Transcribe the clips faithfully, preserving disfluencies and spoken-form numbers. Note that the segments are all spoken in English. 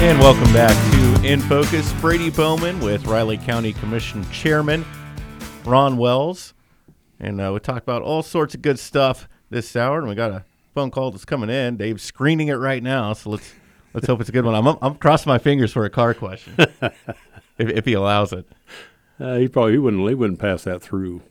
And welcome back to In Focus. Brady Bowman with Riley County Commission Chairman Ron Wells. And uh, we talked about all sorts of good stuff this hour, and we got a phone call that's coming in. Dave's screening it right now, so let's let's hope it's a good one. I'm I'm crossing my fingers for a car question, if, if he allows it. Uh, he probably he wouldn't he wouldn't pass that through.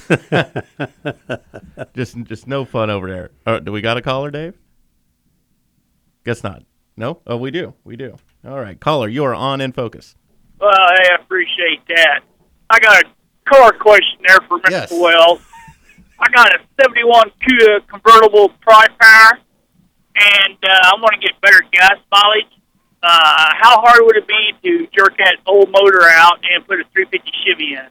just just no fun over there. Oh, do we got a caller, Dave? Guess not. No? Oh, we do. We do. All right, caller, you are on In Focus. Well, hey, I appreciate that. I got a car question there for Mister Yes. Wells. I got a seventy-one CUDA convertible Tri-Power, and uh, I want to get better gas mileage. Uh, how hard would it be to jerk that old motor out and put a three fifty Chevy in?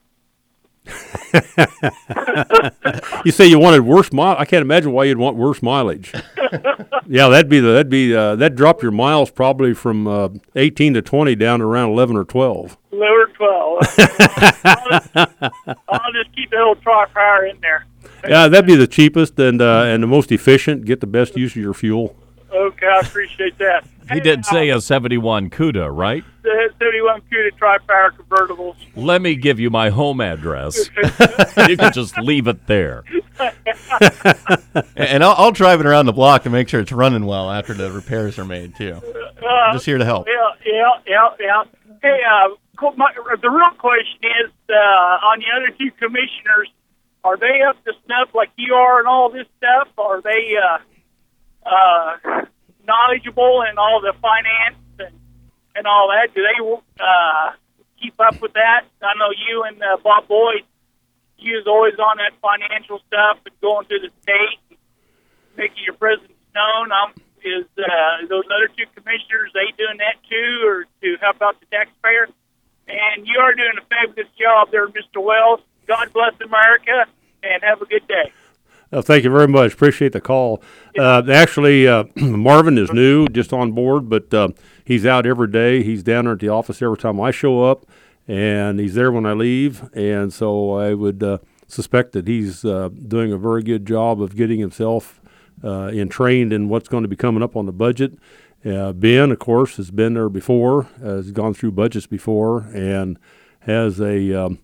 You say you wanted worse mileage. I can't imagine why you'd want worse mileage. Yeah, that'd be the that'd be uh, that'd drop your miles probably from uh, eighteen to twenty down to around eleven or twelve. eleven or twelve. I'll, just, I'll just keep the old Tri-Power in there. Yeah, that'd be the cheapest and uh, and the most efficient. Get the best use of your fuel. Okay, I appreciate that. He did say a seventy-one CUDA, right? The seventy-one CUDA Tri-Power convertibles. Let me give you my home address. You can just leave it there. And I'll, I'll drive it around the block to make sure it's running well after the repairs are made, too. Uh, Just here to help. Yeah, yeah, yeah, yeah. Hey, uh, co- my, the real question is, uh, on the other two commissioners, are they up to snuff like you are and all this stuff? Are they uh, uh, knowledgeable in all the finance and, and all that? Do they uh, keep up with that? I know you and uh, Bob Boyd, you was always on that financial stuff and going to the state and making your presence known. Um, is uh, those other two commissioners, they doing that too, or to help out the taxpayer? And you are doing a fabulous job there, Mister Wells. God bless America, and have a good day. Uh, thank you very much. Appreciate the call. Uh, actually, uh, Marvin is new, just on board, but uh, he's out every day. He's down there at the office every time I show up, and he's there when I leave. And so I would uh, suspect that he's uh, doing a very good job of getting himself uh, entrained in what's going to be coming up on the budget. Uh, Ben, of course, has been there before, has gone through budgets before, and has a um,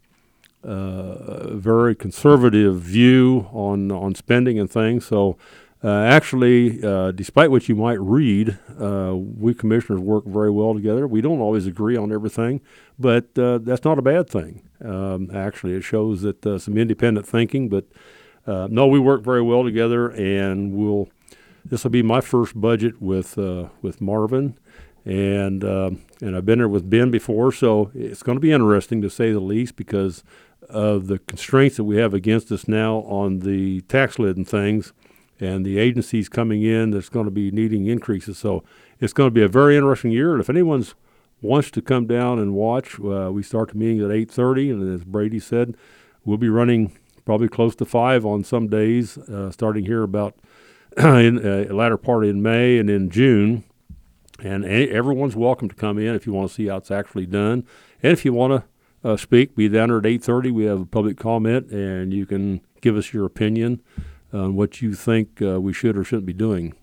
uh, very conservative view on, on spending and things. So uh, actually, uh, despite what you might read, uh, we commissioners work very well together. We don't always agree on everything, but uh, that's not a bad thing. Um, actually, it shows that uh, some independent thinking, but uh, no, we work very well together, and we'll this will be my first budget with uh, with Marvin, and uh, and I've been there with Ben before, so it's going to be interesting to say the least because of the constraints that we have against us now on the tax lid and things, and the agencies coming in that's going to be needing increases. So it's going to be a very interesting year, and if anyone's wants to come down and watch, uh, we start the meeting at eight thirty, and as Brady said, we'll be running probably close to five on some days, uh, starting here about in the uh, latter part in May and in June. And a- everyone's welcome to come in if you want to see how it's actually done. And if you want to uh, speak, be down there at eight thirty. We have a public comment, and you can give us your opinion on what you think uh, we should or shouldn't be doing.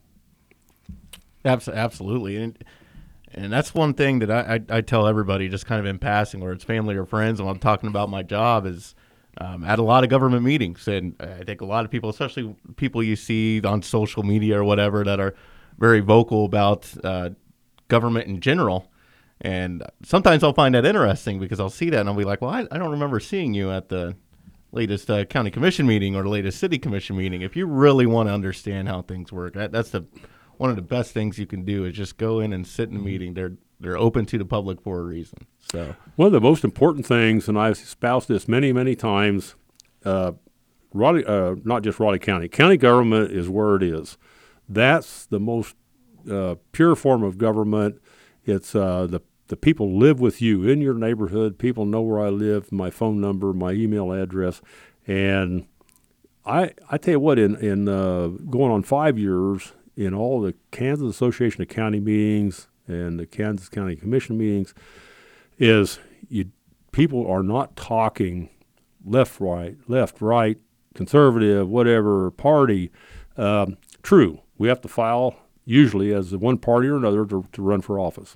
Absolutely. And and that's one thing that I, I, I tell everybody just kind of in passing, whether it's family or friends, when I'm talking about my job, is um, at a lot of government meetings. And I think a lot of people, especially people you see on social media or whatever, that are very vocal about uh, government in general. And sometimes I'll find that interesting because I'll see that and I'll be like, well, I, I don't remember seeing you at the latest uh, county commission meeting or the latest city commission meeting. If you really want to understand how things work, that, that's the one of the best things you can do is just go in and sit in a meeting. They're they're open to the public for a reason. So one of the most important things, and I've espoused this many, many times, uh, Raleigh, uh, not just Raleigh County, county government is where it is. That's the most uh, pure form of government. It's uh, the the people live with you in your neighborhood. People know where I live, my phone number, my email address, and I I tell you what, in in uh, going on five years. In all the Kansas Association of County meetings and the Kansas County Commission meetings, is you people are not talking left, right, left, right, conservative, whatever party. Um, true, we have to file usually as one party or another to, to run for office,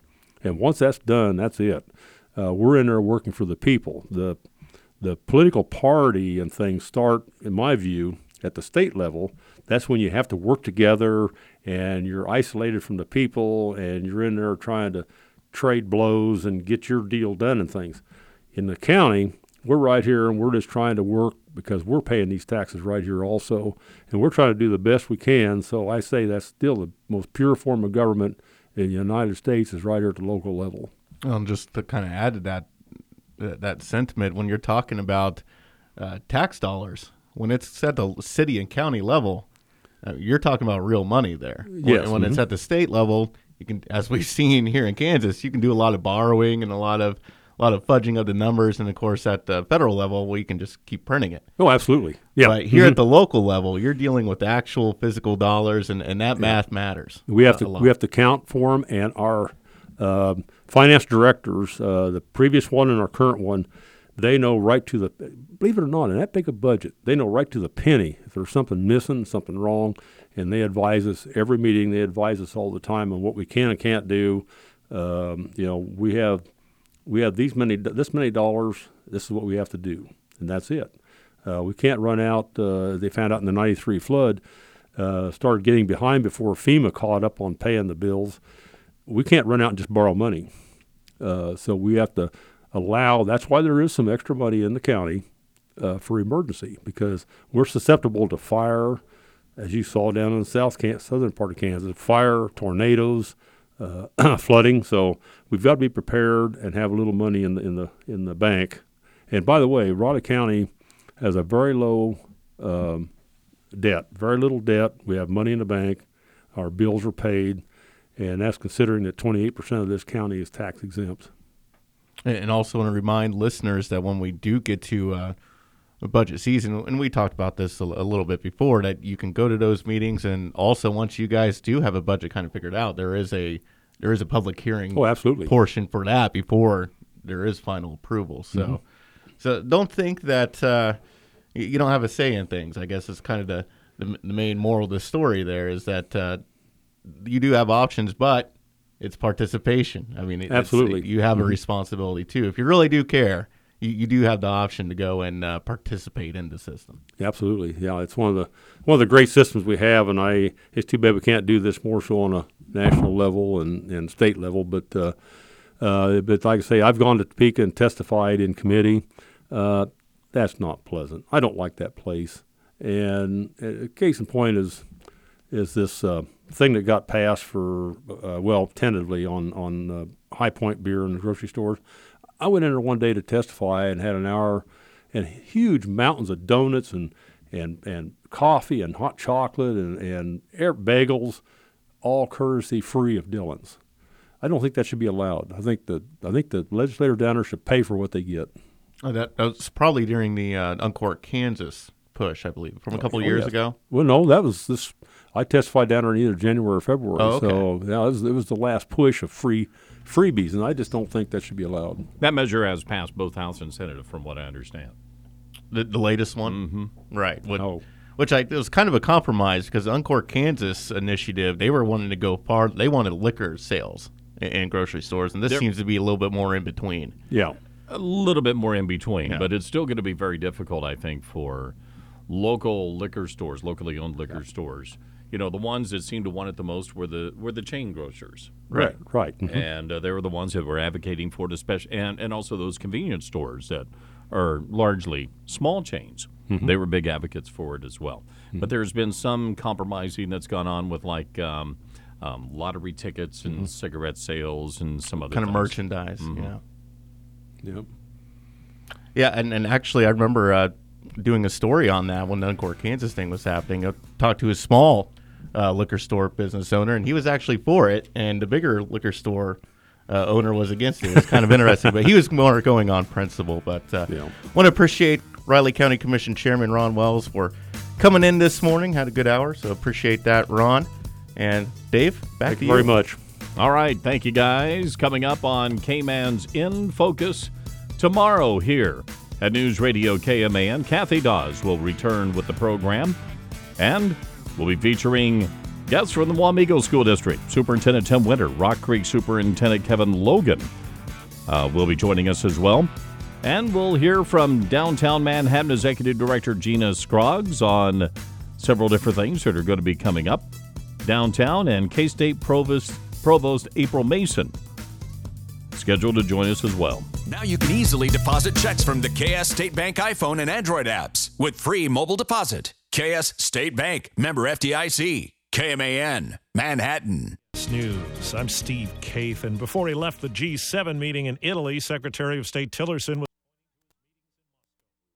And once that's done, that's it. Uh, we're in there working for the people. The the political party and things start, in my view, at the state level. That's when you have to work together and you're isolated from the people and you're in there trying to trade blows and get your deal done and things. In the county, we're right here and we're just trying to work because we're paying these taxes right here also, and we're trying to do the best we can. So I say that's still the most pure form of government in the United States is right here at the local level. Well, and just to kind of add to that, uh, that sentiment, when you're talking about uh, tax dollars, when it's at the city and county level, uh, you're talking about real money there. Yes. When, when mm-hmm. it's at the state level, you can, as we've seen here in Kansas, you can do a lot of borrowing and a lot of a lot of fudging of the numbers. And of course, at the federal level, we can just keep printing it. Oh, absolutely. Yeah. But here mm-hmm. at the local level, you're dealing with actual physical dollars, and, and that yeah. math matters. We have a, to a lot. we have to count for them, and our uh, finance directors, uh, the previous one and our current one, they know right to the, believe it or not, in that big a budget, they know right to the penny if there's something missing, something wrong, and they advise us every meeting. They advise us all the time on what we can and can't do. Um, you know, we have we have these many this many dollars. This is what we have to do, and that's it. Uh, we can't run out. Uh, they found out in the ninety-three flood, uh, started getting behind before FEMA caught up on paying the bills. We can't run out and just borrow money. Uh, so we have to allow. That's why there is some extra money in the county uh, for emergency, because we're susceptible to fire, as you saw down in the south can- southern part of Kansas, fire, tornadoes, uh, flooding. So we've got to be prepared and have a little money in the in the in the bank. And by the way, Raleigh County has a very low um, debt, very little debt. We have money in the bank. Our bills are paid, and that's considering that twenty-eight percent of this county is tax exempt. And also want to remind listeners that when we do get to uh, budget season, and we talked about this a, a little bit before, that you can go to those meetings, and also once you guys do have a budget kind of figured out, there is a there is a public hearing oh, absolutely. portion for that before there is final approval. So, mm-hmm. so don't think that uh, you don't have a say in things. I guess it's kind of the, the, the main moral of the story there is that uh, you do have options, but it's participation. I mean, it, absolutely, it's, you have mm-hmm. a responsibility too. If you really do care, you, you do have the option to go and uh, participate in the system. Absolutely, yeah. It's one of the one of the great systems we have, and I. It's too bad we can't do this more so on a national level and, and state level. But uh, uh, but like I say, I've gone to Topeka and testified in committee. Uh, that's not pleasant. I don't like that place. And uh, case in point is is this uh, thing that got passed for uh, well tentatively on on uh, High Point beer in the grocery stores. I went in there one day to testify and had an hour, and huge mountains of donuts and and, and coffee and hot chocolate and, and air bagels, all courtesy free of Dillon's. I don't think that should be allowed. I think the I think the legislator down there should pay for what they get. Oh, that, that was probably during the uh, Uncork, Kansas push, I believe, from a couple oh, of years yes. ago. Well, no, that was this. I testified down there in either January or February. Oh, okay. So yeah, it was, it was the last push of free freebies, and I just don't think that should be allowed. That measure has passed both House and Senate, from what I understand. The, the latest one? Mm-hmm. Right. What, Oh. Which I, it was kind of a compromise because the Uncork, Kansas initiative, they were wanting to go far. They wanted liquor sales in, in grocery stores, and this They're, seems to be a little bit more in between. Yeah. A little bit more in between, yeah. but it's still going to be very difficult, I think, for local liquor stores, locally owned liquor yeah. stores. You know, the ones that seemed to want it the most were the were the chain grocers. Right, right. Mm-hmm. And uh, they were the ones that were advocating for it, especially, and, and also those convenience stores that are largely small chains. Mm-hmm. They were big advocates for it as well. Mm-hmm. But there's been some compromising that's gone on with, like, um, um, lottery tickets and mm-hmm. cigarette sales and some other kind things. of merchandise, mm-hmm. yeah. Yep. Yeah, and, and actually I remember uh, doing a story on that when the Uncork, Kansas thing was happening. I talked to a small uh, liquor store business owner, and he was actually for it, and the bigger liquor store uh, owner was against it. It was kind of interesting, but he was more going on principle. But uh, yeah. want to appreciate Riley County Commission Chairman Ron Wells for coming in this morning. Had a good hour, so appreciate that, Ron. And Dave, back Thank to you you. very much. All right, thank you, guys. Coming up on K-Man's In Focus tomorrow here at News Radio K M A N, Kathy Dawes will return with the program, and we'll be featuring Guests from the Wamego School District, Superintendent Tim Winter, Rock Creek Superintendent Kevin Logan uh, will be joining us as well. And we'll hear from Downtown Manhattan Executive Director Gina Scroggs on several different things that are going to be coming up downtown, and K-State Provost, Provost April Mason scheduled to join us as well. Now you can easily deposit checks from the K S State Bank iPhone and Android apps with free mobile deposit. K S State Bank, member F D I C, K M A N, Manhattan. News. I'm Steve Kaith, and before he left the G seven meeting in Italy, Secretary of State Tillerson